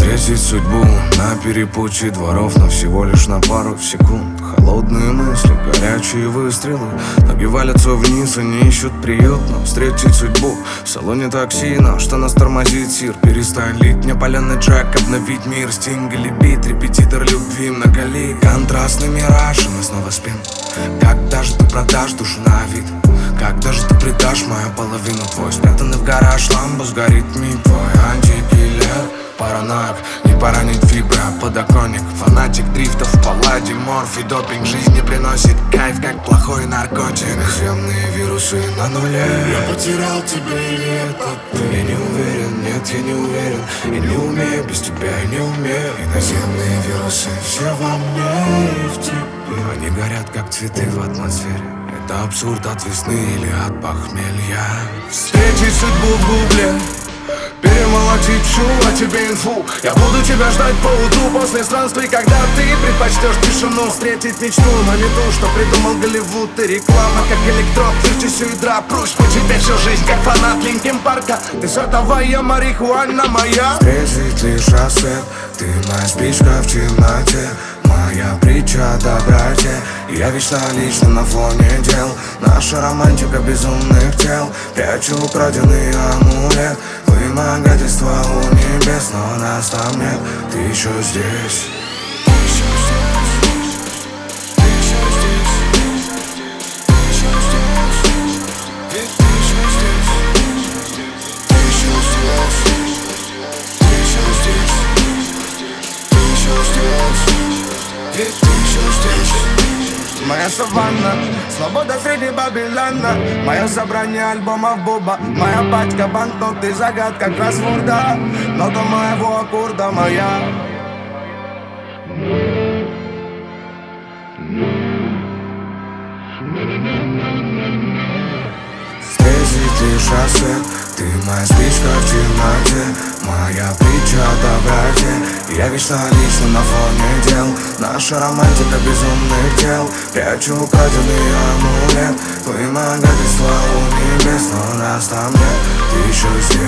Встретить судьбу на перепутье дворов, но всего лишь на пару секунд. Холодные мысли, горячие выстрелы, ноги валятся вниз, они ищут приют. Но встретить судьбу в салоне такси, но что нас тормозит сир? Перестань лить мне паленый джек, обновить мир. Стинг или бит, репетитор любви многолик. Контрастный мираж, и мы снова спим. Когда же ты продашь душу на вид? Когда же ты предашь мою половину? Твой спрятанный в гараж, ламбу сгорит миг. Твой антикиллер, параноик, не поранить фибры, а подоконник. Фанатик дрифтов, палладий, морфий, допинг. Жизнь не приносит кайф, как плохой наркотик. Наземные вирусы на нуле. Я потерял тебя или это ты? Я не уверен, нет, я не уверен. Я не умею, без тебя я не умею. И наземные вирусы все во мне и в тебе. Они горят, как цветы в атмосфере. Это абсурд от весны или от похмелья. Встретить судьбу в гугле, перемолотить всю о тебе инфу. Я буду тебя ждать по утру после странствий, когда ты предпочтешь тишину. Встретить мечту, но не ту, что придумал Голливуд. И реклама, как электрод, вертись и драпрусь. По тебе всю жизнь, как фанат Линкин Парка. Ты сотовая марихуана моя. Встретить лишь рассвет, ты моя спичка в темноте. Моя притча о доброте. Я вечно лично на фоне дел. Наша романтика безумных тел. Прячу украденный амулет. Вымогательство у небес, но нас там нет. Ты еще здесь. Моя саванна, свобода среди Бабилана. Мое собрание альбомов Буба. Моя пачка банкноты, загадка кроссворда. Нота моего аккорда моя. Встретить лишь рассвет, ты моя спичка в темноте. Моя притча о доброте. Я вечно лично на фоне дел. Наша романтика безумных тел. Прячу украденный амулет. Вымогательство у небес, но нас там нет. Ты еще здесь.